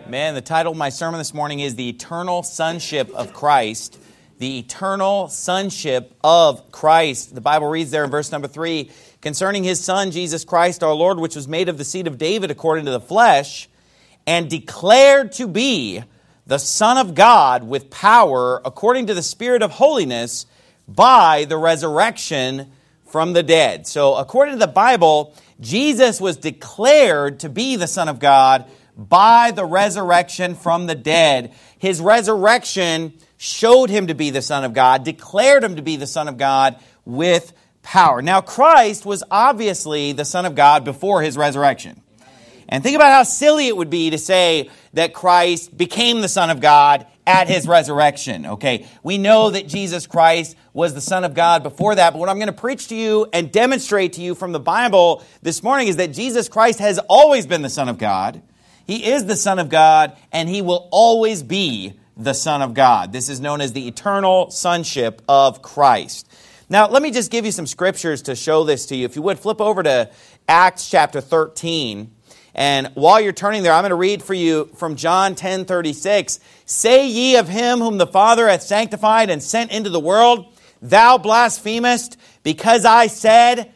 Man, the title of my sermon this morning is The Eternal Sonship of Christ. The Eternal Sonship of Christ. The Bible reads there in verse number 3, concerning His Son, Jesus Christ our Lord, which was made of the seed of David according to the flesh, and declared to be the Son of God with power according to the Spirit of holiness by the resurrection from the dead. So according to the Bible, Jesus was declared to be the Son of God by the resurrection from the dead. His resurrection showed Him to be the Son of God, declared Him to be the Son of God with power. Now, Christ was obviously the Son of God before His resurrection. And think about how silly it would be to say that Christ became the Son of God at His resurrection. Okay, we know that Jesus Christ was the Son of God before that, but what I'm going to preach to you and demonstrate to you from the Bible this morning is that Jesus Christ has always been the Son of God. He is the Son of God, and He will always be the Son of God. This is known as the eternal sonship of Christ. Now, let me just give you some scriptures to show this to you. If you would, flip over to Acts chapter 13. And while you're turning there, I'm going to read for you from John 10:36. Say ye of Him whom the Father hath sanctified and sent into the world, thou blasphemest, because I said,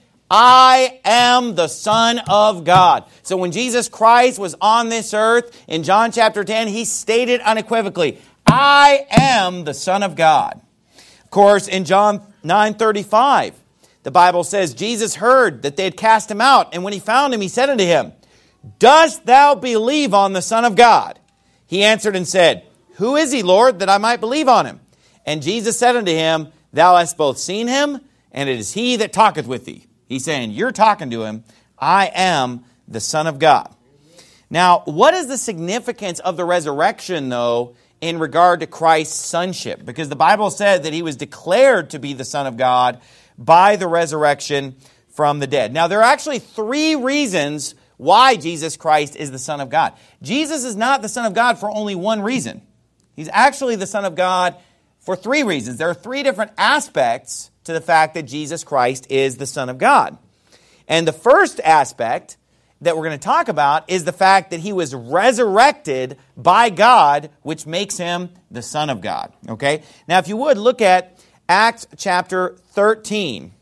I am the Son of God. So when Jesus Christ was on this earth in John chapter 10, He stated unequivocally, I am the Son of God. Of course, in John 9:35, the Bible says, Jesus heard that they had cast Him out, and when He found Him, He said unto him, dost thou believe on the Son of God? He answered and said, who is He, Lord, that I might believe on Him? And Jesus said unto him, thou hast both seen Him, and it is He that talketh with thee. He's saying, you're talking to Him. I am the Son of God. Now, what is the significance of the resurrection, though, in regard to Christ's sonship? Because the Bible said that He was declared to be the Son of God by the resurrection from the dead. Now, there are actually three reasons why Jesus Christ is the Son of God. Jesus is not the Son of God for only one reason. He's actually the Son of God for three reasons. There are three different aspects to the fact that Jesus Christ is the Son of God. And the first aspect that we're going to talk about is the fact that He was resurrected by God, which makes Him the Son of God. Okay? Now, if you would, look at Acts chapter 13.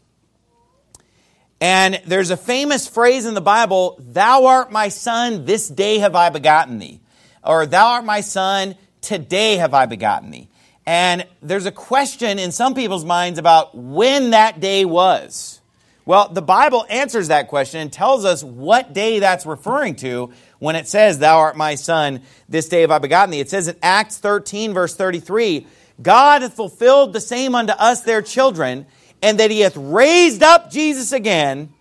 And there's a famous phrase in the Bible, thou art my Son, this day have I begotten thee. Or thou art my Son, today have I begotten thee. And there's a question in some people's minds about when that day was. Well, the Bible answers that question and tells us what day that's referring to when it says, thou art my Son, this day have I begotten thee. It says in Acts 13, verse 33, God hath fulfilled the same unto us their children, and that He hath raised up Jesus again,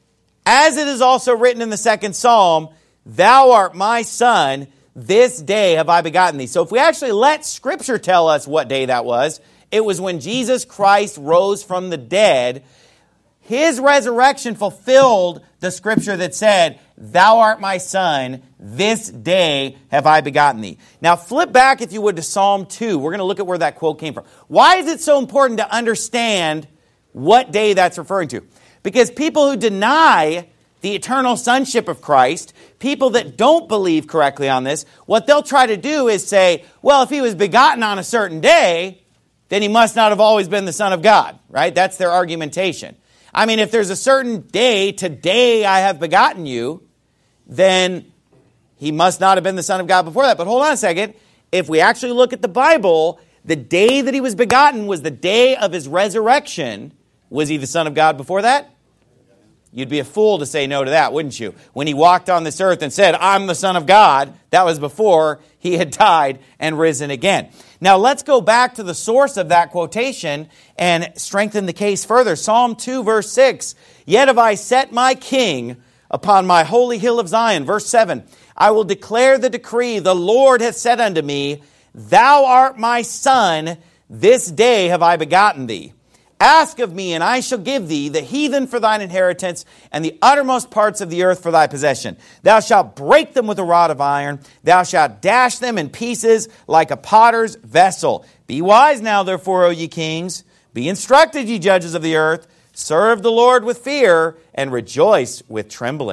as it is also written in the second Psalm, thou art my Son, this day have I begotten thee. So if we actually let Scripture tell us what day that was, it was when Jesus Christ rose from the dead. His resurrection fulfilled the Scripture that said, thou art my Son, this day have I begotten thee. Now flip back, if you would, to Psalm 2. We're going to look at where that quote came from. Why is it so important to understand what day that's referring to? Because people who deny the eternal sonship of Christ, people that don't believe correctly on this, what they'll try to do is say, well, if He was begotten on a certain day, then He must not have always been the Son of God, right? That's their argumentation. I mean, if there's a certain day, today I have begotten you, then He must not have been the Son of God before that. But hold on a second. If we actually look at the Bible, the day that He was begotten was the day of His resurrection. Was He the Son of God before that? You'd be a fool to say no to that, wouldn't you? When He walked on this earth and said, I'm the Son of God, that was before He had died and risen again. Now let's go back to the source of that quotation and strengthen the case further. Psalm 2, verse 6, yet have I set my King upon my holy hill of Zion. Verse 7, I will declare the decree, the Lord hath said unto me, thou art my Son, this day have I begotten thee. Ask of me, and I shall give thee the heathen for thine inheritance, and the uttermost parts of the earth for thy possession. Thou shalt break them with a rod of iron. Thou shalt dash them in pieces like a potter's vessel. Be wise now, therefore, O ye kings. Be instructed, ye judges of the earth. Serve the Lord with fear, and rejoice with trembling.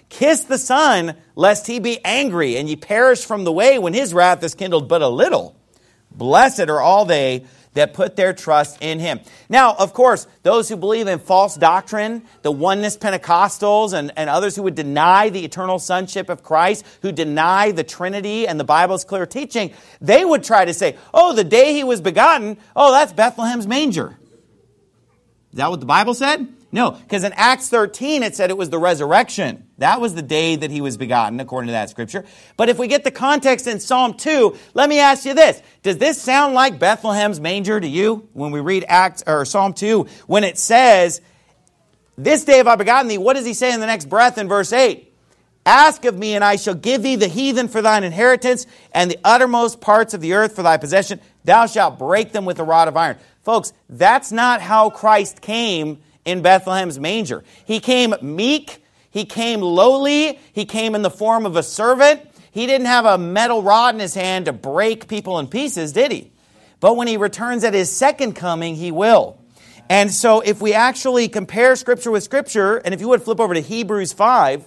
Kiss the Son, lest he be angry, and ye perish from the way when his wrath is kindled but a little. Blessed are all they that put their trust in him. Now, of course, those who believe in false doctrine, the oneness Pentecostals and others who would deny the eternal sonship of Christ, who deny the Trinity and the Bible's clear teaching, they would try to say, oh, the day he was begotten, oh, that's Bethlehem's manger. Is that what the Bible said? No, because in Acts 13 it said it was the resurrection. That was the day that he was begotten, according to that scripture. But if we get the context in Psalm 2, let me ask you this. Does this sound like Bethlehem's manger to you when we read Psalm 2? When it says, this day have I begotten thee, what does he say in the next breath in verse 8? Ask of me, and I shall give thee the heathen for thine inheritance, and the uttermost parts of the earth for thy possession. Thou shalt break them with a rod of iron. Folks, that's not how Christ came in Bethlehem's manger. He came meek, he came lowly, he came in the form of a servant. He didn't have a metal rod in his hand to break people in pieces, did he? But when he returns at his second coming, he will. And so if we actually compare Scripture with Scripture, and if you would flip over to Hebrews 5,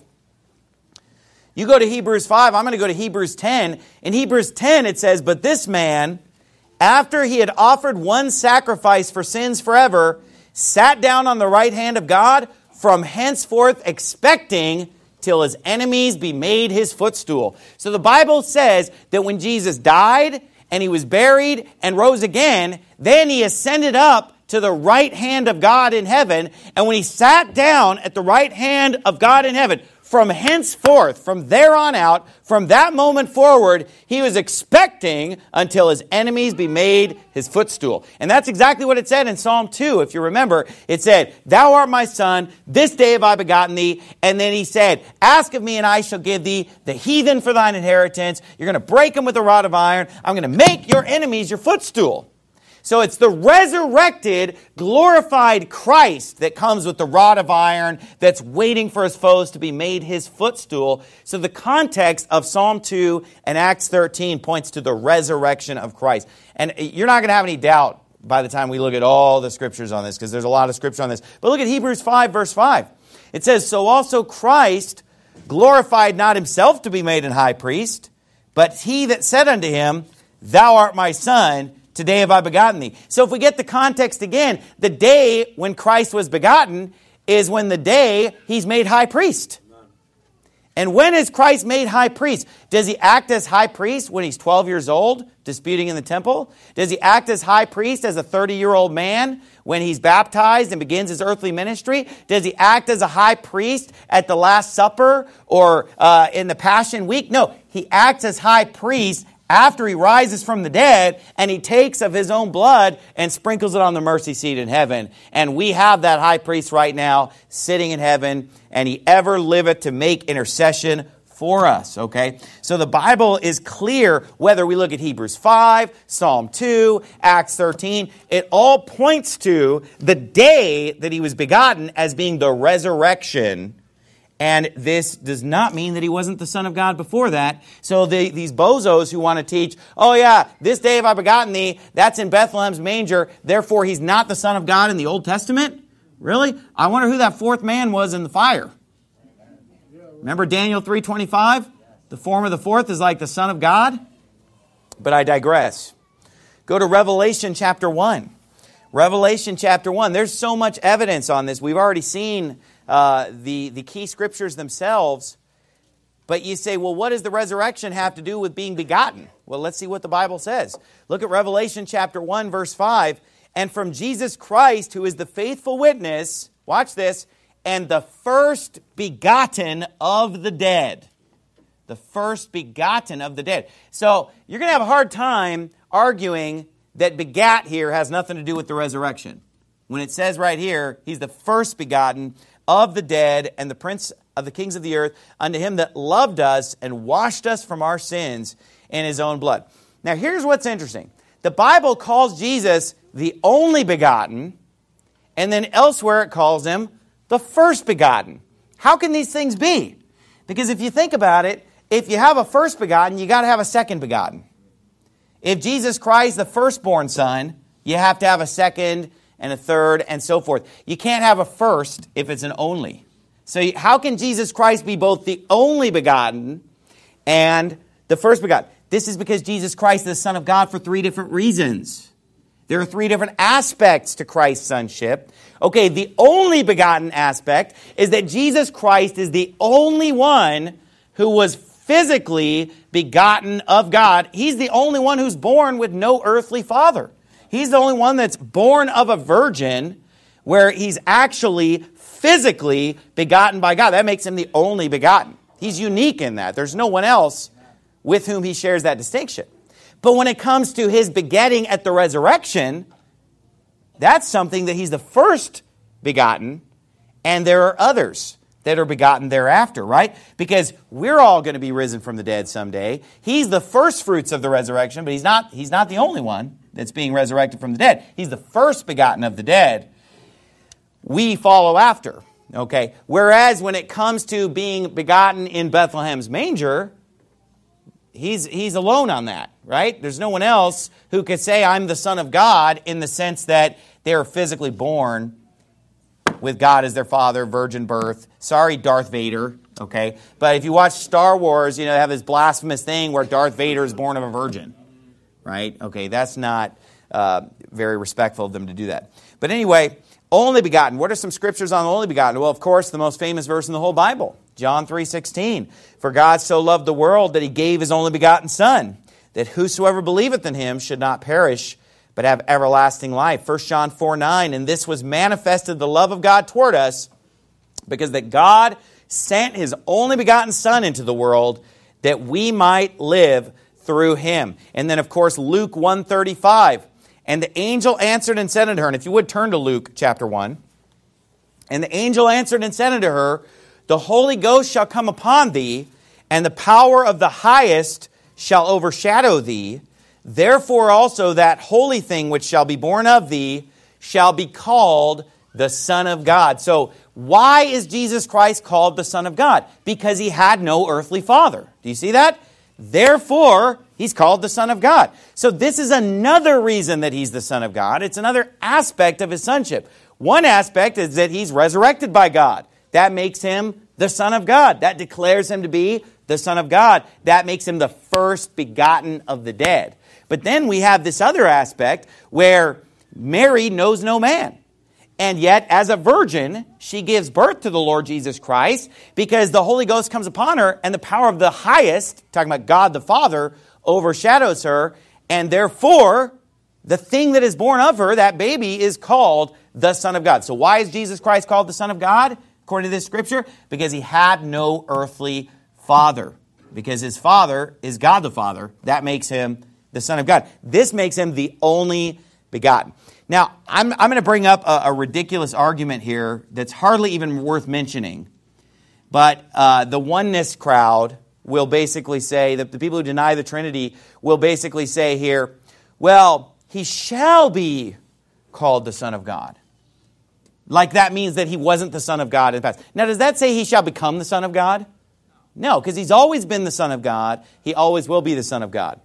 you go to Hebrews 5, I'm going to go to Hebrews 10. In Hebrews 10 it says, but this man, after he had offered one sacrifice for sins forever, sat down on the right hand of God, from henceforth expecting till his enemies be made his footstool. So the Bible says that when Jesus died and he was buried and rose again, then he ascended up to the right hand of God in heaven. And when he sat down at the right hand of God in heaven, from henceforth, from there on out, from that moment forward, he was expecting until his enemies be made his footstool. And that's exactly what it said in Psalm 2. If you remember, it said, thou art my son, this day have I begotten thee. And then he said, ask of me and I shall give thee the heathen for thine inheritance. You're going to break them with a rod of iron. I'm going to make your enemies your footstool. So it's the resurrected, glorified Christ that comes with the rod of iron that's waiting for his foes to be made his footstool. So the context of Psalm 2 and Acts 13 points to the resurrection of Christ. And you're not going to have any doubt by the time we look at all the scriptures on this, because there's a lot of scripture on this. But look at Hebrews 5, verse 5. It says, so also Christ glorified not himself to be made an high priest, but he that said unto him, thou art my son, today have I begotten thee. So if we get the context again, the day when Christ was begotten is when the day he's made high priest. And when is Christ made high priest? Does he act as high priest when he's 12 years old, disputing in the temple? Does he act as high priest as a 30-year-old man when he's baptized and begins his earthly ministry? Does he act as a high priest at the Last Supper or in the Passion Week? No, he acts as high priest after he rises from the dead, and he takes of his own blood and sprinkles it on the mercy seat in heaven. And we have that high priest right now sitting in heaven, and he ever liveth to make intercession for us, okay? So the Bible is clear whether we look at Hebrews 5, Psalm 2, Acts 13. It all points to the day that he was begotten as being the resurrection. And this does not mean that he wasn't the Son of God before that. So these bozos who want to teach, oh yeah, this day have I begotten thee, that's in Bethlehem's manger, therefore he's not the Son of God in the Old Testament? Really? I wonder who that fourth man was in the fire. Remember Daniel 3:25? The form of the fourth is like the Son of God? But I digress. Go to Revelation chapter 1. Revelation chapter 1. There's so much evidence on this. We've already seen the key scriptures themselves. But you say, well, what does the resurrection have to do with being begotten? Well, let's see what the Bible says. Look at Revelation chapter 1, verse 5. And from Jesus Christ, who is the faithful witness, watch this, and the first begotten of the dead. The first begotten of the dead. So you're going to have a hard time arguing that begat here has nothing to do with the resurrection. When it says right here, he's the first begotten of the dead and the prince of the kings of the earth, unto him that loved us and washed us from our sins in his own blood. Now here's what's interesting. The Bible calls Jesus the only begotten, and then elsewhere it calls him the first begotten. How can these things be? Because if you think about it, if you have a first begotten, you got to have a second begotten. If Jesus Christ, the firstborn son, you have to have a second and a third and so forth. You can't have a first if it's an only. So how can Jesus Christ be both the only begotten and the first begotten? This is because Jesus Christ is the Son of God for three different reasons. There are three different aspects to Christ's sonship. Okay, the only begotten aspect is that Jesus Christ is the only one who was physically begotten of God. He's the only one who's born with no earthly father. He's the only one that's born of a virgin where he's actually physically begotten by God. That makes him the only begotten. He's unique in that. There's no one else with whom he shares that distinction. But when it comes to his begetting at the resurrection, that's something that he's the first begotten, and there are others that are begotten thereafter, right? Because we're all going to be risen from the dead someday. He's the first fruits of the resurrection, but he's not the only one that's being resurrected from the dead. He's the first begotten of the dead. We follow after, okay? Whereas when it comes to being begotten in Bethlehem's manger, he's alone on that, right? There's no one else who could say, I'm the Son of God, in the sense that they are physically born with God as their father, virgin birth. Sorry, Darth Vader, okay? But if you watch Star Wars, they have this blasphemous thing where Darth Vader is born of a virgin, right? Okay, that's not very respectful of them to do that. But anyway, only begotten. What are some scriptures on the only begotten? Well, of course, the most famous verse in the whole Bible, John 3:16. For God so loved the world that he gave his only begotten Son, that whosoever believeth in him should not perish, but have everlasting life. 1 John 4:9. And this was manifested the love of God toward us, because that God sent his only begotten Son into the world, that we might live through him. And then, of course, Luke 1:35. And the angel answered and said unto her, and if you would turn to Luke chapter 1. And the angel answered and said unto her, the Holy Ghost shall come upon thee, and the power of the highest shall overshadow thee. Therefore also that holy thing which shall be born of thee shall be called the Son of God. So why is Jesus Christ called the Son of God? Because he had no earthly father. Do you see that? Therefore, he's called the Son of God. So this is another reason that he's the Son of God. It's another aspect of his sonship. One aspect is that he's resurrected by God. That makes him the Son of God. That declares him to be the Son of God. That makes him the first begotten of the dead. But then we have this other aspect where Mary knows no man. And yet, as a virgin, she gives birth to the Lord Jesus Christ because the Holy Ghost comes upon her and the power of the highest, talking about God the Father, overshadows her. And therefore, the thing that is born of her, that baby, is called the Son of God. So why is Jesus Christ called the Son of God, according to this scripture? Because he had no earthly father. Because his father is God the Father. That makes him the Son of God. This makes him the only begotten. Now, I'm going to bring up a ridiculous argument here that's hardly even worth mentioning. But the oneness crowd will basically say, that the people who deny the Trinity will basically say here, well, he shall be called the Son of God. Like that means that he wasn't the Son of God in the past. Now, does that say he shall become the Son of God? No, because he's always been the Son of God. He always will be the Son of God.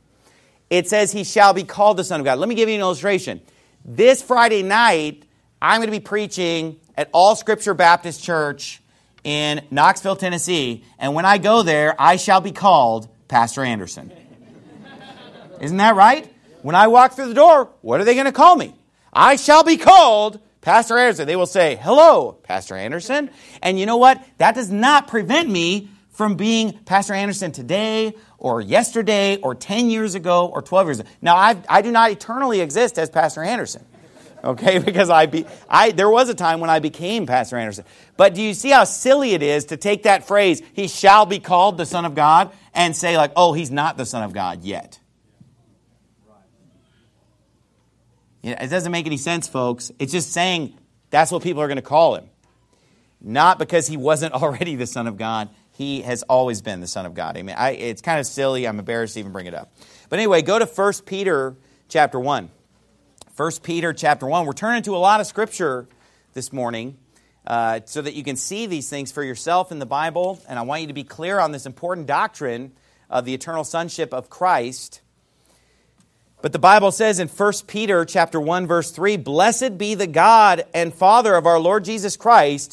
It says he shall be called the Son of God. Let me give you an illustration. This Friday night, I'm going to be preaching at All Scripture Baptist Church in Knoxville, Tennessee. And when I go there, I shall be called Pastor Anderson. Isn't that right? When I walk through the door, what are they going to call me? I shall be called Pastor Anderson. They will say, hello, Pastor Anderson. And you know what? That does not prevent me from being Pastor Anderson today or yesterday or 10 years ago or 12 years ago. Now, I do not eternally exist as Pastor Anderson, okay, because there was a time when I became Pastor Anderson. But do you see how silly it is to take that phrase, he shall be called the Son of God, and say like, oh, he's not the Son of God yet? It doesn't make any sense, folks. It's just saying that's what people are going to call him. Not because he wasn't already the Son of God. He has always been the Son of God. Amen. It's kind of silly. I'm embarrassed to even bring it up. But anyway, go to 1 Peter chapter 1. 1 Peter chapter 1. We're turning to a lot of Scripture this morning so that you can see these things for yourself in the Bible. And I want you to be clear on this important doctrine of the eternal sonship of Christ. But the Bible says in 1 Peter chapter 1, verse 3, Blessed be the God and Father of our Lord Jesus Christ,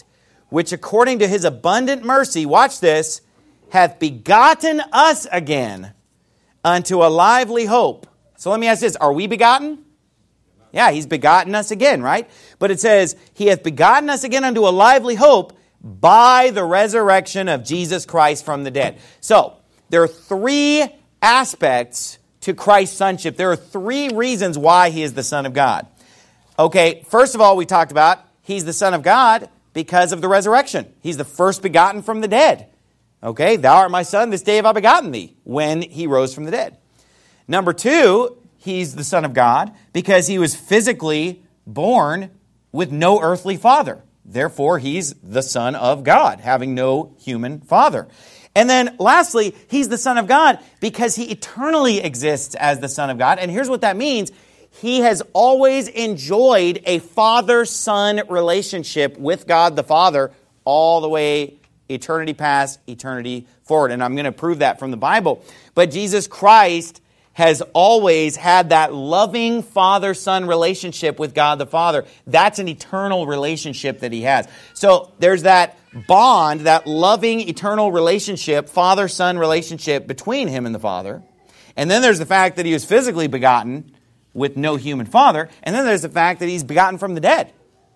which according to his abundant mercy, watch this, hath begotten us again unto a lively hope. So let me ask this, are we begotten? Yeah, he's begotten us again, right? But it says, he hath begotten us again unto a lively hope by the resurrection of Jesus Christ from the dead. So, there are three aspects to Christ's sonship. There are three reasons why he is the Son of God. Okay, first of all, we talked about he's the Son of God because of the resurrection. He's the first begotten from the dead. Okay, thou art my son, this day have I begotten thee, when he rose from the dead. Number two, he's the Son of God because he was physically born with no earthly father. Therefore, he's the Son of God, having no human father. And then lastly, he's the Son of God because he eternally exists as the Son of God. And here's what that means. He has always enjoyed a father-son relationship with God the Father all the way eternity past, eternity forward. And I'm going to prove that from the Bible. But Jesus Christ has always had that loving father-son relationship with God the Father. That's an eternal relationship that he has. So there's that bond, that loving eternal relationship, father-son relationship between him and the Father. And then there's the fact that he was physically begotten with no human father. And then there's the fact that he's begotten from the dead.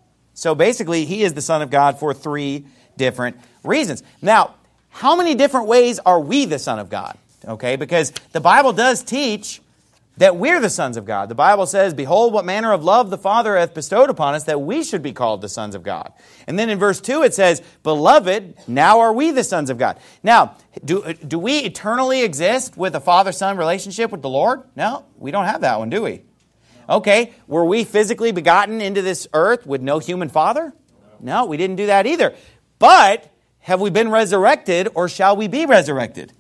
So basically, he is the Son of God for three different reasons. Now, how many different ways are we the Son of God? Okay, because the Bible does teach that we're the sons of God. The Bible says, behold, what manner of love the Father hath bestowed upon us, that we should be called the sons of God. And then in verse 2 it says, beloved, now are we the sons of God. Now, do we eternally exist with a father-son relationship with the Lord? No, we don't have that one, do we? Okay, were we physically begotten into this earth with no human father? No, we didn't do that either. But have we been resurrected, or shall we be resurrected?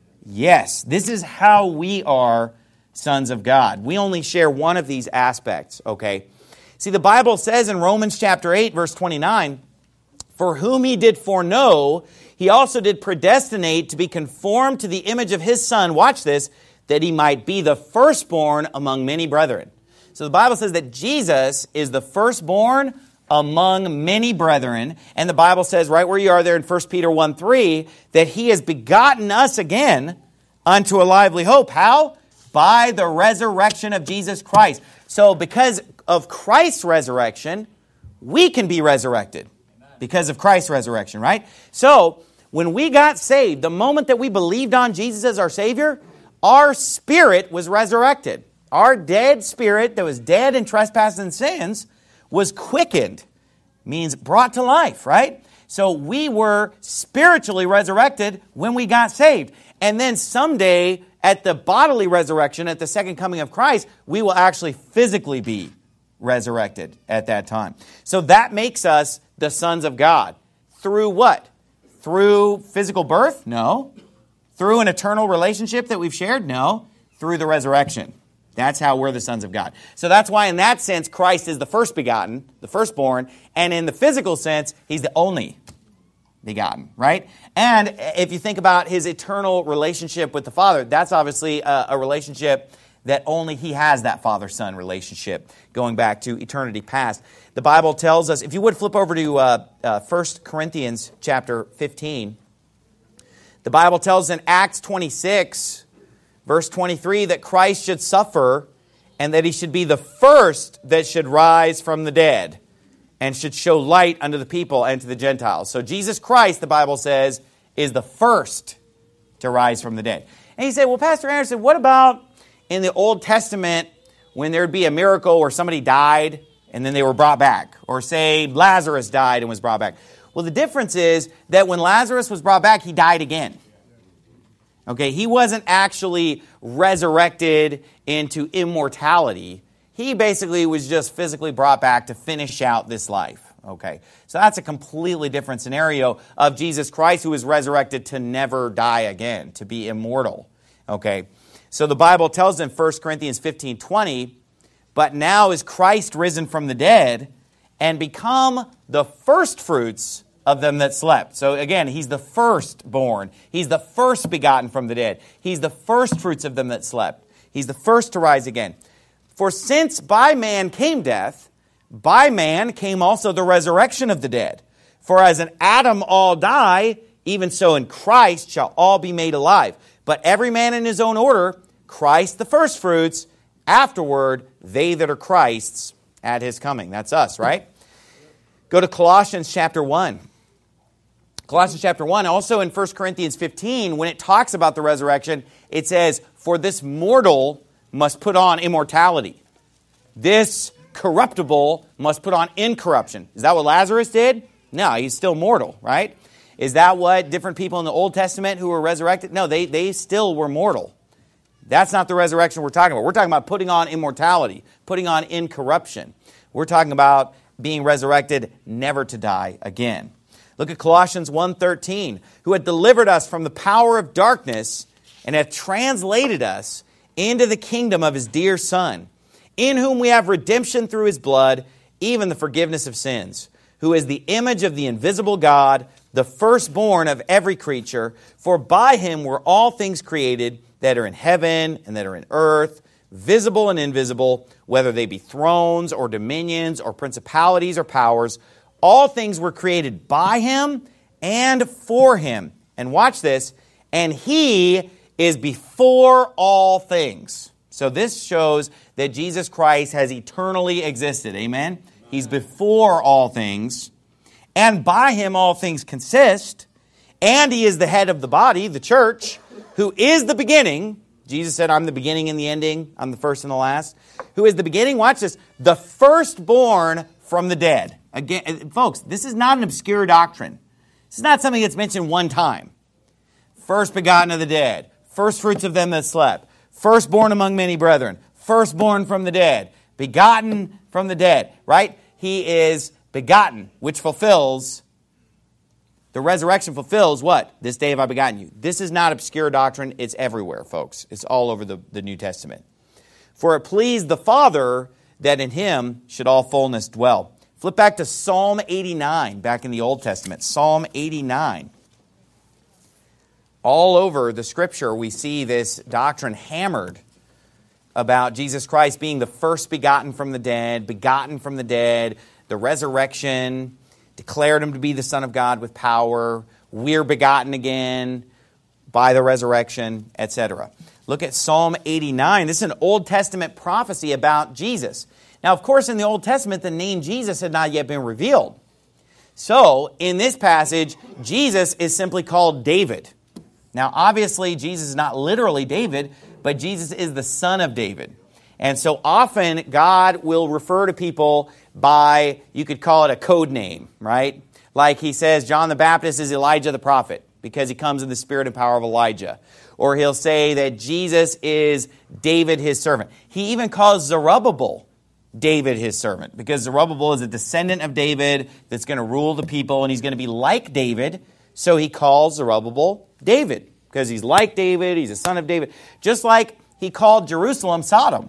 Yes, this is how we are sons of God. We only share one of these aspects, okay? See, the Bible says in Romans chapter 8, verse 29, for whom he did foreknow, he also did predestinate to be conformed to the image of his Son, watch this, that he might be the firstborn among many brethren. So the Bible says that Jesus is the firstborn among many brethren. And the Bible says right where you are there in 1 Peter 1:3 that he has begotten us again unto a lively hope. How? By the resurrection of Jesus Christ. So because of Christ's resurrection, we can be resurrected. Because of Christ's resurrection, right? So when we got saved, the moment that we believed on Jesus as our Savior, our spirit was resurrected. Our dead spirit that was dead in trespasses and sins was quickened, means brought to life, right? So we were spiritually resurrected when we got saved. And then someday, at the bodily resurrection, at the second coming of Christ, we will actually physically be resurrected at that time. So that makes us the sons of God. Through what? Through physical birth? No. Through an eternal relationship that we've shared? No. Through the resurrection. That's how we're the sons of God. So that's why in that sense, Christ is the first begotten, the firstborn, and in the physical sense, he's the only begotten, right? And if you think about his eternal relationship with the Father, that's obviously a relationship that only he has, that father-son relationship going back to eternity past. The Bible tells us, if you would flip over to 1 Corinthians chapter 15, the Bible tells in Acts 26, verse 23, that Christ should suffer and that he should be the first that should rise from the dead and should show light unto the people and to the Gentiles. So Jesus Christ, the Bible says, is the first to rise from the dead. And you say, well, Pastor Anderson, what about in the Old Testament when there would be a miracle where somebody died and then they were brought back? Or say Lazarus died and was brought back. Well, the difference is that when Lazarus was brought back, he died again. Okay, he wasn't actually resurrected into immortality. He basically was just physically brought back to finish out this life. Okay, so that's a completely different scenario of Jesus Christ, who was resurrected to never die again, to be immortal. Okay, so the Bible tells in 1 Corinthians 15:20, but now is Christ risen from the dead and become the firstfruits of them that slept. So again, he's the firstborn. He's the first begotten from the dead. He's the firstfruits of them that slept. He's the first to rise again. For since by man came death, by man came also the resurrection of the dead. For as in Adam all die, even so in Christ shall all be made alive. But every man in his own order, Christ the firstfruits, afterward they that are Christ's at his coming. That's us, right? Go to Colossians chapter 1. Colossians chapter 1, also in 1 Corinthians 15, when it talks about the resurrection, it says, for this mortal must put on immortality. This corruptible must put on incorruption. Is that what Lazarus did? No, he's still mortal, right? Is that what different people in the Old Testament who were resurrected? No, they still were mortal. That's not the resurrection we're talking about. We're talking about putting on immortality, putting on incorruption. We're talking about being resurrected never to die again. Look at Colossians 1:13, who had delivered us from the power of darkness and hath translated us into the kingdom of his dear Son, in whom we have redemption through his blood, even the forgiveness of sins, who is the image of the invisible God, the firstborn of every creature. For by him were all things created that are in heaven and that are in earth, visible and invisible, whether they be thrones or dominions or principalities or powers. All things were created by him and for him. And watch this. And he is before all things. So this shows that Jesus Christ has eternally existed. Amen? He's before all things. And by him all things consist. And he is the head of the body, the church, who is the beginning. Jesus said, I'm the beginning and the ending. I'm the first and the last. Who is the beginning? Watch this. The firstborn from the dead. Again, folks, this is not an obscure doctrine. This is not something that's mentioned one time. First begotten of the dead. First fruits of them that slept. Firstborn among many brethren. Firstborn from the dead. Begotten from the dead. Right? He is begotten, which fulfills, the resurrection fulfills what? This day have I begotten you. This is not obscure doctrine. It's everywhere, folks. It's all over the New Testament. For it pleased the Father that in him should all fullness dwell. Flip back to Psalm 89, back in the Old Testament. Psalm 89. All over the Scripture, we see this doctrine hammered about Jesus Christ being the first begotten from the dead, the resurrection, declared him to be the Son of God with power. We're begotten again by the resurrection, etc. Look at Psalm 89. This is an Old Testament prophecy about Jesus. Now, of course, in the Old Testament, the name Jesus had not yet been revealed. So, in this passage, Jesus is simply called David. Now, obviously, Jesus is not literally David, but Jesus is the son of David. And so often, God will refer to people by, you could call it a code name, right? Like he says, John the Baptist is Elijah the prophet, because he comes in the spirit and power of Elijah. Or he'll say that Jesus is David, his servant. He even calls Zerubbabel David, his servant, because Zerubbabel is a descendant of David that's going to rule the people, and he's going to be like David, so he calls Zerubbabel David, because he's like David, he's a son of David. Just like he called Jerusalem Sodom.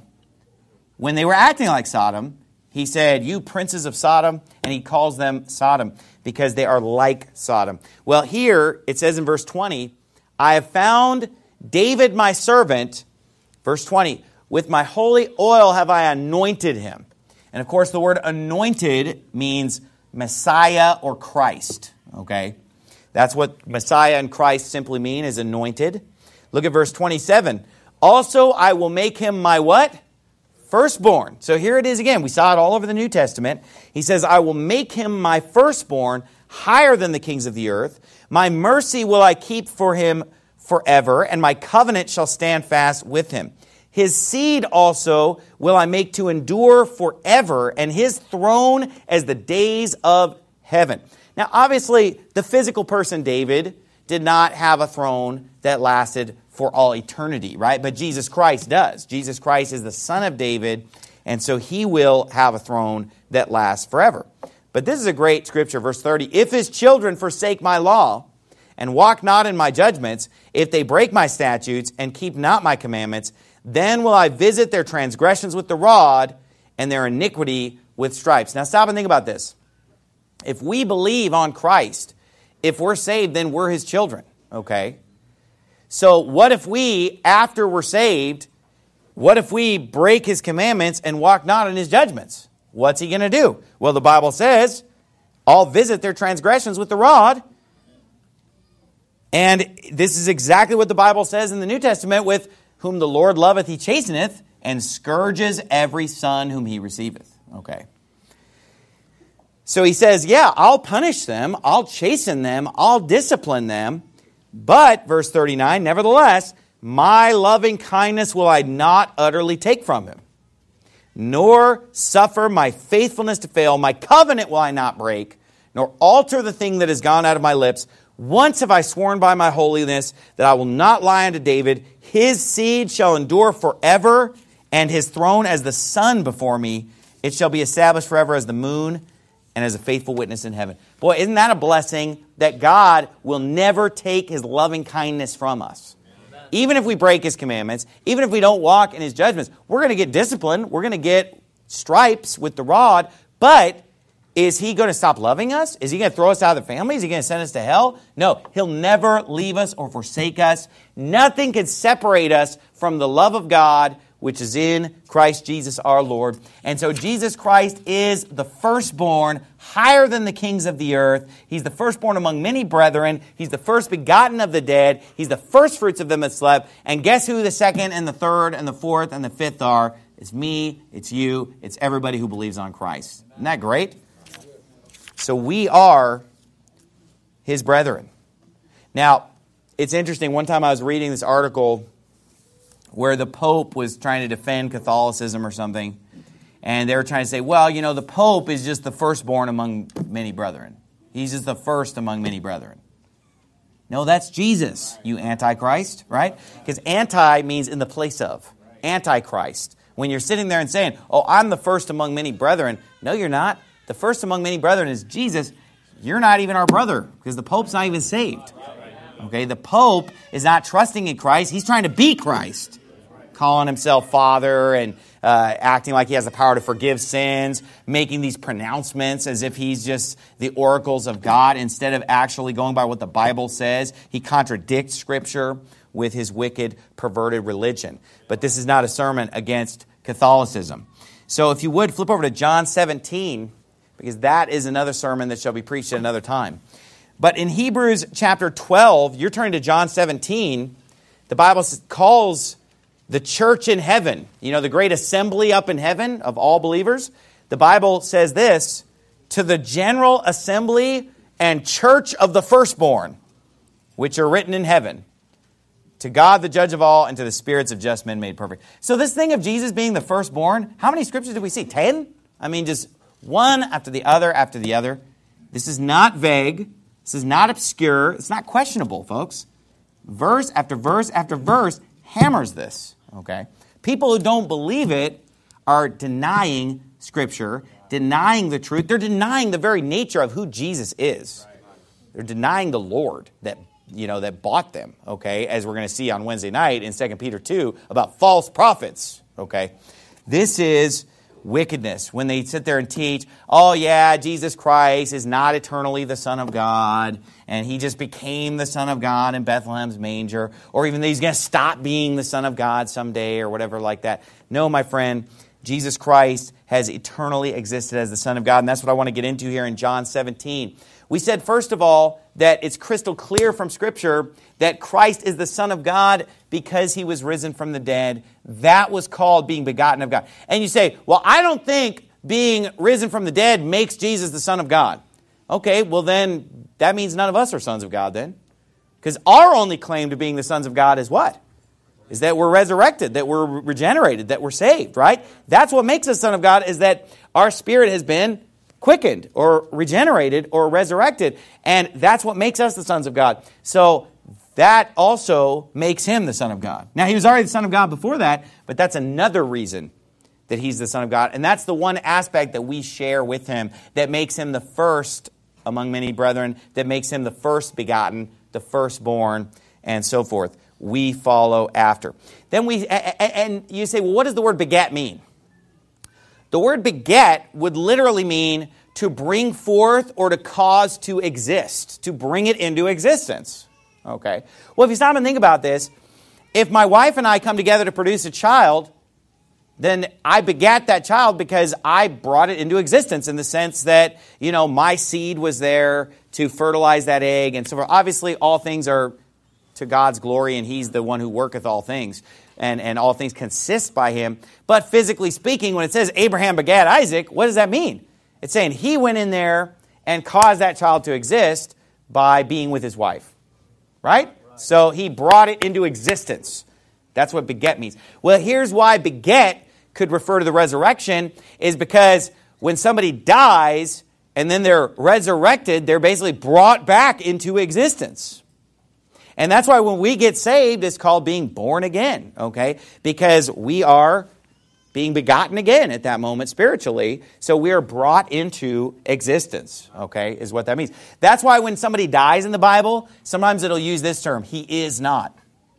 When they were acting like Sodom, he said, you princes of Sodom, and he calls them Sodom, because they are like Sodom. Well, here, it says in verse 20, I have found David my servant, verse 20, with my holy oil have I anointed him. And of course, the word anointed means Messiah or Christ. Okay? That's what Messiah and Christ simply mean, is anointed. Look at verse 27. Also, I will make him my what? Firstborn. So here it is again. We saw it all over the New Testament. He says, I will make him my firstborn, higher than the kings of the earth. My mercy will I keep for him forever, and my covenant shall stand fast with him. His seed also will I make to endure forever, and his throne as the days of heaven. Now, obviously, the physical person David did not have a throne that lasted for all eternity, right? But Jesus Christ does. Jesus Christ is the son of David, and so he will have a throne that lasts forever. But this is a great scripture, verse 30. If his children forsake my law and walk not in my judgments, if they break my statutes and keep not my commandments, then will I visit their transgressions with the rod and their iniquity with stripes. Now stop and think about this. If we believe on Christ, if we're saved, then we're his children, okay? So what if we, after we're saved, what if we break his commandments and walk not in his judgments? What's he going to do? Well, the Bible says, I'll visit their transgressions with the rod. And this is exactly what the Bible says in the New Testament, with whom the Lord loveth, he chasteneth, and scourges every son whom he receiveth. Okay. So he says, yeah, I'll punish them, I'll chasten them, I'll discipline them. But, verse 39, nevertheless, my loving kindness will I not utterly take from him, nor suffer my faithfulness to fail. My covenant will I not break, nor alter the thing that has gone out of my lips. Once have I sworn by my holiness that I will not lie unto David. His seed shall endure forever, and his throne as the sun before me. It shall be established forever as the moon and as a faithful witness in heaven. Boy, isn't that a blessing that God will never take his loving kindness from us? Even if we break his commandments, even if we don't walk in his judgments, we're going to get disciplined. We're going to get stripes with the rod. But is he going to stop loving us? Is he going to throw us out of the family? Is he going to send us to hell? No, he'll never leave us or forsake us. Nothing can separate us from the love of God, which is in Christ Jesus our Lord. And so Jesus Christ is the firstborn, higher than the kings of the earth. He's the firstborn among many brethren. He's the first begotten of the dead. He's the first fruits of them that slept. And guess who the second and the third and the fourth and the fifth are? It's me, it's you, it's everybody who believes on Christ. Isn't that great? So we are his brethren. Now, it's interesting. One time I was reading this article where the Pope was trying to defend Catholicism or something. And they were trying to say, well, you know, the Pope is just the firstborn among many brethren. He's just the first among many brethren. No, that's Jesus, you Antichrist, right? Because anti means in the place of. Antichrist. When you're sitting there and saying, oh, I'm the first among many brethren. No, you're not. The first among many brethren is Jesus. You're not even our brother because the Pope's not even saved. Okay, the Pope is not trusting in Christ. He's trying to be Christ. Calling himself Father and acting like he has the power to forgive sins, making these pronouncements as if he's just the oracles of God instead of actually going by what the Bible says. He contradicts Scripture with his wicked, perverted religion. But this is not a sermon against Catholicism. So if you would, flip over to John 17, because that is another sermon that shall be preached at another time. But in Hebrews chapter 12, you're turning to John 17, the Bible calls the church in heaven, you know, the great assembly up in heaven of all believers. The Bible says this, to the general assembly and church of the firstborn, which are written in heaven, to God the judge of all, and to the spirits of just men made perfect. So this thing of Jesus being the firstborn, how many scriptures did we see? 10? I mean, just one after the other after the other. This is not vague. This is not obscure. It's not questionable, folks. Verse after verse after verse hammers this, okay? People who don't believe it are denying Scripture, denying the truth. They're denying the very nature of who Jesus is. They're denying the Lord that bought them, okay? As we're going to see on Wednesday night in 2 Peter 2 about false prophets, okay? This is wickedness when they sit there and teach, oh yeah, Jesus Christ is not eternally the Son of God, and he just became the Son of God in Bethlehem's manger, or even that he's going to stop being the Son of God someday, or whatever like that. No, my friend, Jesus Christ has eternally existed as the Son of God, and that's what I want to get into here in John 17. We said, first of all, that it's crystal clear from Scripture that Christ is the Son of God because he was risen from the dead. That was called being begotten of God. And you say, well, I don't think being risen from the dead makes Jesus the Son of God. Okay, well then, that means none of us are sons of God then. Because our only claim to being the sons of God is what? Is that we're resurrected, that we're regenerated, that we're saved, right? That's what makes us son of God, is that our spirit has been quickened or regenerated or resurrected. And that's what makes us the sons of God. So that also makes him the Son of God. Now, he was already the Son of God before that, but that's another reason that he's the Son of God. And that's the one aspect that we share with him that makes him the first among many brethren, that makes him the first begotten, the firstborn, and so forth. We follow after. Then and you say, well, what does the word beget mean? The word beget would literally mean to bring forth or to cause to exist, to bring it into existence. Okay. Well, if you stop and think about this, if my wife and I come together to produce a child, then I begat that child because I brought it into existence in the sense that, my seed was there to fertilize that egg and so forth. Obviously, all things are to God's glory, and He's the one who worketh all things, and all things consist by Him. But physically speaking, when it says Abraham begat Isaac, what does that mean? It's saying he went in there and caused that child to exist by being with his wife, right? So he brought it into existence. That's what beget means. Well, here's why beget could refer to the resurrection, is because when somebody dies and then they're resurrected, they're basically brought back into existence. And that's why when we get saved, it's called being born again, okay? Because we are being begotten again at that moment spiritually. So we are brought into existence, okay, is what that means. That's why when somebody dies in the Bible, sometimes it'll use this term, he is not.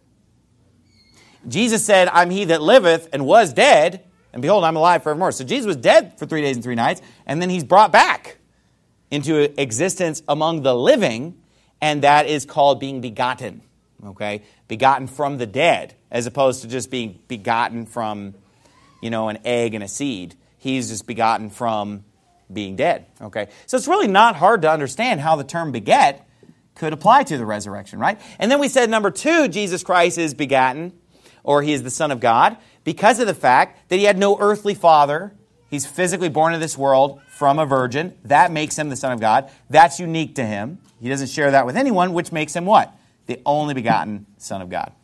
Jesus said, I'm he that liveth and was dead, and behold, I'm alive forevermore. So Jesus was dead for 3 days and 3 nights, and then he's brought back into existence among the living, and that is called being begotten, okay? Begotten from the dead, as opposed to just being begotten from, an egg and a seed. He's just begotten from being dead, okay? So it's really not hard to understand how the term beget could apply to the resurrection, right? And then we said, number 2, Jesus Christ is begotten, or he is the Son of God, because of the fact that he had no earthly father. He's physically born into this world from a virgin. That makes him the Son of God. That's unique to him. He doesn't share that with anyone, which makes him what? The only begotten Son of God.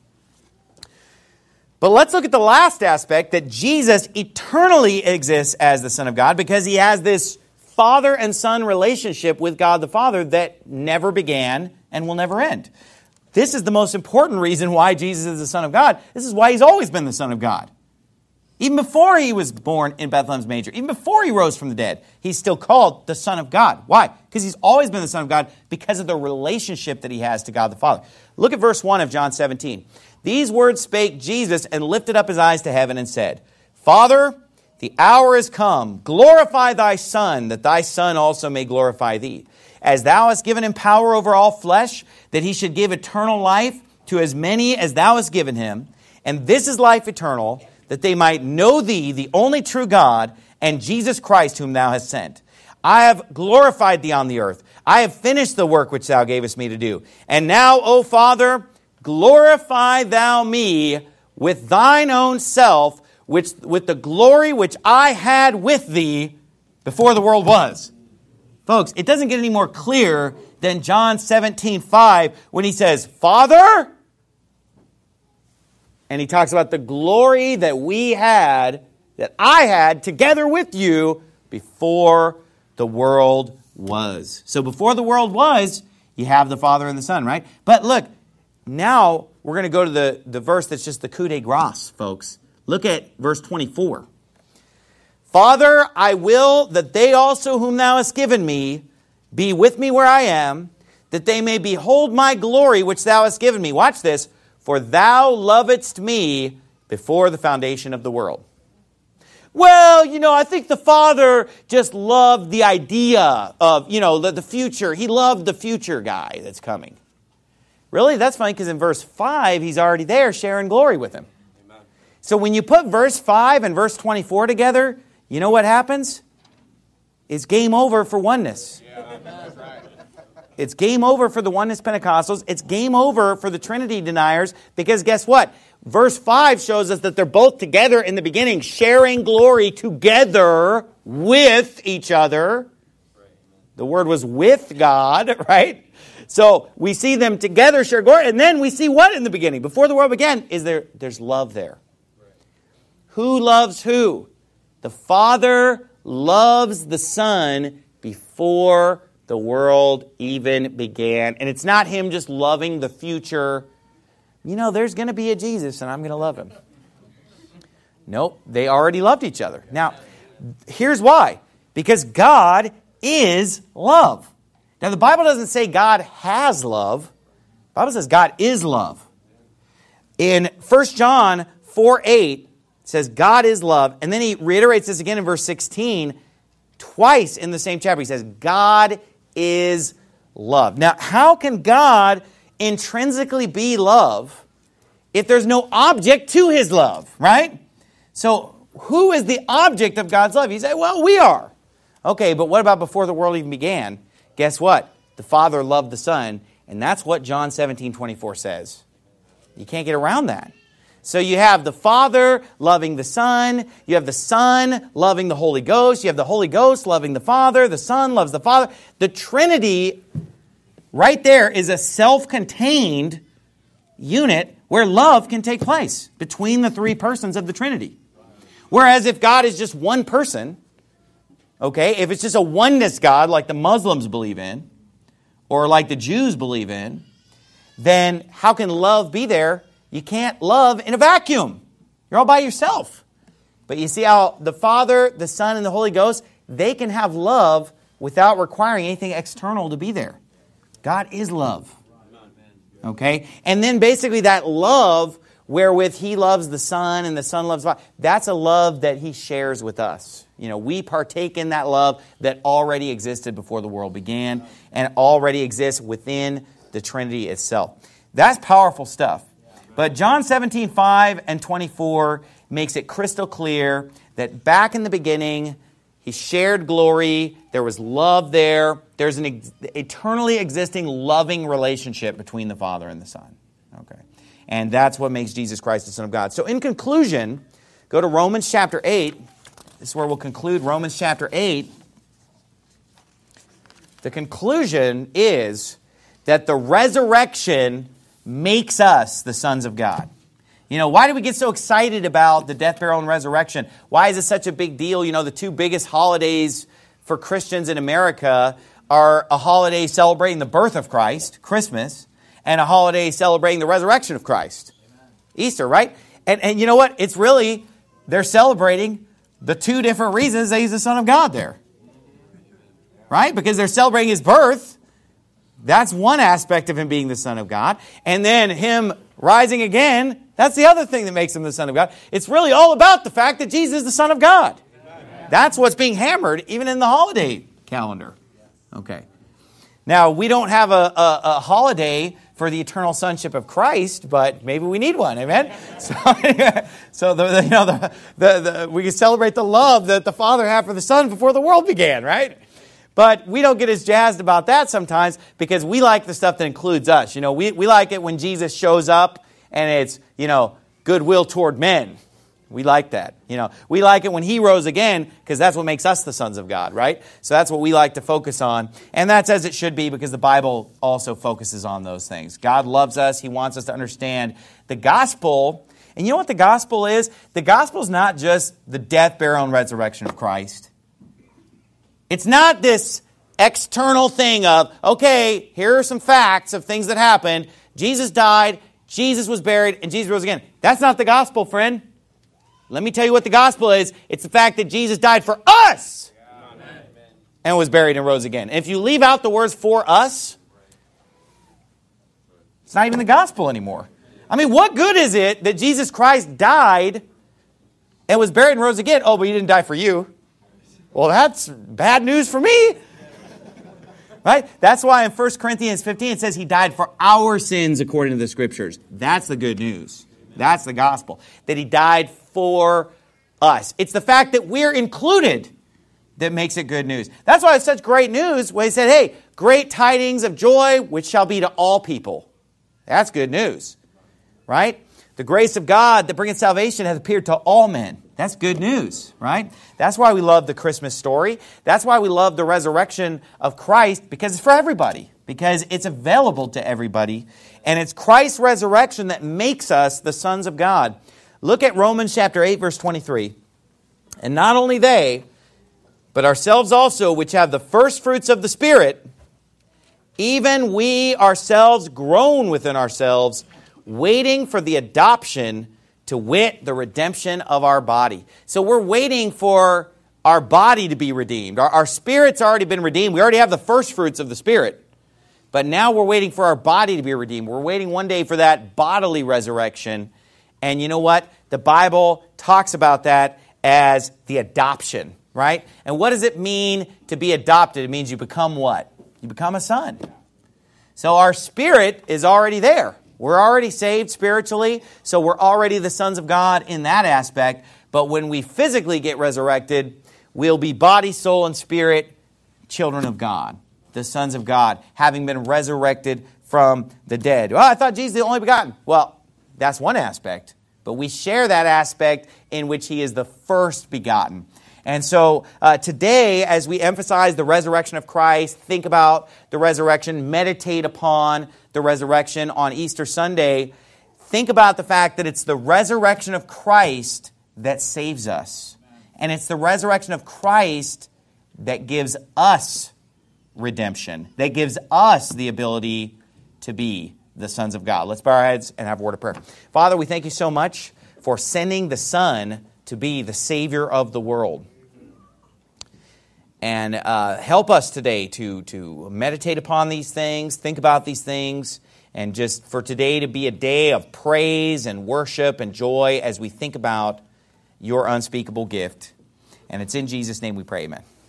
But let's look at the last aspect, that Jesus eternally exists as the Son of God because he has this father and son relationship with God the Father that never began and will never end. This is the most important reason why Jesus is the Son of God. This is why he's always been the Son of God. Even before he was born in Bethlehem's manger, even before he rose from the dead, he's still called the Son of God. Why? Because he's always been the Son of God because of the relationship that he has to God the Father. Look at verse 1 of John 17. These words spake Jesus and lifted up his eyes to heaven and said, Father, the hour is come. Glorify thy Son, that thy Son also may glorify thee. As thou hast given him power over all flesh, that he should give eternal life to as many as thou hast given him. And this is life eternal, that they might know thee, the only true God, and Jesus Christ whom thou hast sent. I have glorified thee on the earth. I have finished the work which thou gavest me to do. And now, O Father, glorify thou me with thine own self, with the glory which I had with thee before the world was. Folks, it doesn't get any more clear than John 17:5 when he says, Father, and he talks about the glory that we had, that I had together with you before the world was. So before the world was, you have the Father and the Son, right? But look, now we're going to go to the verse that's just the coup de grace, folks. Look at verse 24. Father, I will that they also whom thou hast given me be with me where I am, that they may behold my glory which thou hast given me. Watch this. For thou lovedst me before the foundation of the world. Well, I think the Father just loved the idea of, the future. He loved the future guy that's coming. Really? That's funny because in verse 5, he's already there sharing glory with him. Amen. So when you put verse 5 and verse 24 together, you know what happens? It's game over for oneness. Yeah, that's right. It's game over for the oneness Pentecostals. It's game over for the Trinity deniers because guess what? Verse 5 shows us that they're both together in the beginning, sharing glory together with each other. The word was with God, right? So we see them together share glory. And then we see what in the beginning? Before the world began, there's love there. Who loves who? The Father loves the Son before the world even began. And it's not him just loving the future. There's going to be a Jesus and I'm going to love him. Nope, they already loved each other. Now, here's why. Because God is love. Now, the Bible doesn't say God has love. The Bible says God is love. In 1 John 4:8, it says God is love. And then he reiterates this again in verse 16, twice in the same chapter. He says God is love. Now, how can God intrinsically be love if there's no object to his love, right? So who is the object of God's love? You say, well, we are. Okay, but what about before the world even began? Guess what? The Father loved the Son, and that's what John 17:24 says. You can't get around that. So you have the Father loving the Son, you have the Son loving the Holy Ghost, you have the Holy Ghost loving the Father, the Son loves the Father. The Trinity right there is a self-contained unit where love can take place between the three persons of the Trinity. Whereas if God is just one person, okay, if it's just a oneness God like the Muslims believe in, or like the Jews believe in, then how can love be there? You can't love in a vacuum. You're all by yourself. But you see how the Father, the Son, and the Holy Ghost, they can have love without requiring anything external to be there. God is love. Okay? And then basically that love wherewith He loves the Son and the Son loves the Father, that's a love that He shares with us. You know, we partake in that love that already existed before the world began and already exists within the Trinity itself. That's powerful stuff. But John 17:5 and 24 makes it crystal clear that back in the beginning, He shared glory. There was love there. There's an eternally existing loving relationship between the Father and the Son. Okay. And that's what makes Jesus Christ the Son of God. So in conclusion, go to Romans chapter 8. This is where we'll conclude Romans chapter 8. The conclusion is that the resurrection makes us the sons of God. You know, why do we get so excited about the death, burial, and resurrection? Why is it such a big deal? You know, the two biggest holidays for Christians in America are a holiday celebrating the birth of Christ, Christmas, and a holiday celebrating the resurrection of Christ, Easter, right? And you know what? It's really, they're celebrating the two different reasons that He's the Son of God there. Right? Because they're celebrating His birth. That's one aspect of Him being the Son of God. And then Him rising again, that's the other thing that makes Him the Son of God. It's really all about the fact that Jesus is the Son of God. That's what's being hammered even in the holiday calendar. Okay. Now, we don't have a holiday for the eternal sonship of Christ, but maybe we need one. Amen? So we can celebrate the love that the Father had for the Son before the world began, right? But we don't get as jazzed about that sometimes because we like the stuff that includes us. You know, we like it when Jesus shows up and it's, you know, goodwill toward men. We like that. You know, we like it when He rose again because that's what makes us the sons of God, right? So that's what we like to focus on. And that's as it should be because the Bible also focuses on those things. God loves us. He wants us to understand the gospel. And you know what the gospel is? The gospel is not just the death, burial, and resurrection of Christ. It's not this external thing of, okay, here are some facts of things that happened. Jesus died, Jesus was buried, and Jesus rose again. That's not the gospel, friend. Let me tell you what the gospel is. It's the fact that Jesus died for us and was buried and rose again. And if you leave out the words for us, it's not even the gospel anymore. I mean, what good is it that Jesus Christ died and was buried and rose again? Oh, but He didn't die for you. Well, that's bad news for me. Right? That's why in 1 Corinthians 15 it says He died for our sins according to the Scriptures. That's the good news. That's the gospel. That He died for us. It's the fact that we're included that makes it good news. That's why it's such great news when He said, hey, great tidings of joy, which shall be to all people. That's good news. Right? The grace of God that bringeth salvation has appeared to all men. That's good news, right? That's why we love the Christmas story. That's why we love the resurrection of Christ, because it's for everybody, because it's available to everybody. And it's Christ's resurrection that makes us the sons of God. Look at Romans chapter 8, verse 23. And not only they, but ourselves also, which have the first fruits of the Spirit, even we ourselves groan within ourselves, waiting for the adoption, to wit, the redemption of our body. So we're waiting for our body to be redeemed. Our spirit's already been redeemed. We already have the first fruits of the Spirit. But now we're waiting for our body to be redeemed. We're waiting one day for that bodily resurrection. And you know what? The Bible talks about that as the adoption, right? And what does it mean to be adopted? It means you become what? You become a son. So our spirit is already there. We're already saved spiritually, so we're already the sons of God in that aspect. But when we physically get resurrected, we'll be body, soul, and spirit children of God, the sons of God, having been resurrected from the dead. Well, I thought Jesus is the only begotten. Well, that's one aspect. But we share that aspect in which he is the first begotten. And so today, as we emphasize the resurrection of Christ, think about the resurrection, meditate upon the resurrection on Easter Sunday, think about the fact that it's the resurrection of Christ that saves us. And it's the resurrection of Christ that gives us redemption, that gives us the ability to be the sons of God. Let's bow our heads and have a word of prayer. Father, we thank you so much for sending the Son to be the Savior of the world. And help us today to meditate upon these things, think about these things, and just for today to be a day of praise and worship and joy as we think about your unspeakable gift. And it's in Jesus' name we pray, amen.